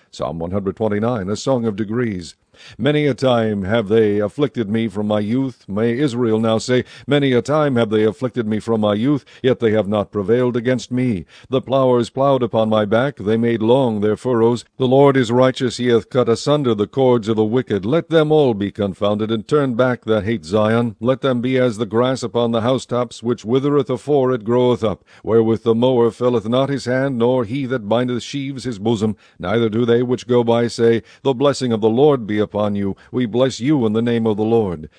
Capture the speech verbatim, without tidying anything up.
Psalm one twenty-nine, a song of degrees. Many a time have they afflicted me from my youth. May Israel now say, Many a time have they afflicted me from my youth, yet they have not prevailed against me. The plowers plowed upon my back, they made long their furrows. The Lord is righteous, he hath cut asunder the cords of the wicked. Let them all be confounded, and turn back that hate Zion. Let them be as the grass upon the housetops, which withereth afore it groweth up, wherewith the mower filleth not his hand, nor he that bindeth sheaves his bosom. Neither do they which go by say, The blessing of the Lord be upon you. We bless you in the name of the Lord.